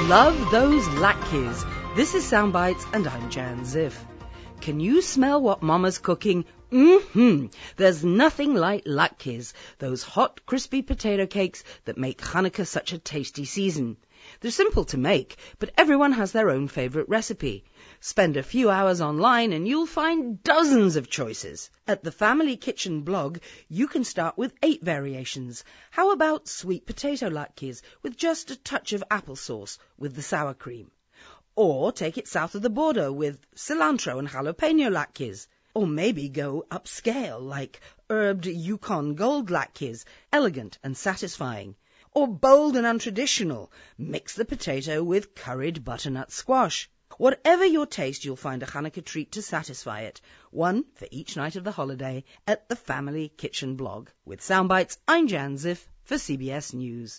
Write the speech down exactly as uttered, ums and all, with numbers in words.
Love those latkes. This is Soundbites and I'm Jan Ziff. Can you smell what Mama's cooking? Mm-hmm. There's nothing like latkes, those hot, crispy potato cakes that make Hanukkah such a tasty season. They're simple to make, but everyone has their own favorite recipe. Spend a few hours online and you'll find dozens of choices. At the Family Kitchen blog, you can start with eight variations. How about sweet potato latkes with just a touch of applesauce with the sour cream? Or take it south of the border with cilantro and jalapeno latkes. Or maybe go upscale like herbed Yukon Gold latkes, elegant and satisfying. Or bold and untraditional, mix the potato with curried butternut squash. Whatever your taste, you'll find a Hanukkah treat to satisfy it. One for each night of the holiday at the Family Kitchen blog. With Soundbites, I'm Jan Ziff for C B S News.